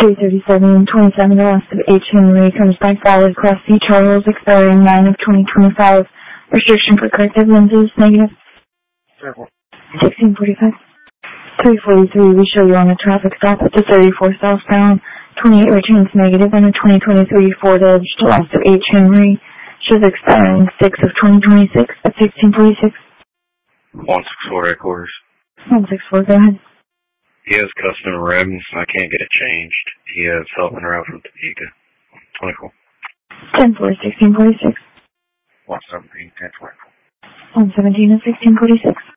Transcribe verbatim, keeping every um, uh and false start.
three thirty-seven twenty-seven, the loss of H. Henry comes by solid class C Charles, expiring nine of twenty twenty-five. Restriction for corrective lenses, negative. sixteen forty-five. three forty-three, we show you on a traffic stop at the thirty-four southbound. twenty-eight returns negative on the twenty twenty-three Ford Edge, the loss of H. Henry. Shows expiring six of twenty twenty-six at sixteen forty-six. one six four headquarters. one six four, go ahead. He has custom rims. I can't get it changed. He has helping her out from Topeka. twenty-four. ten four, sixteen forty-six. one seventeen, ten twenty-four. one seventeen and sixteen forty-six.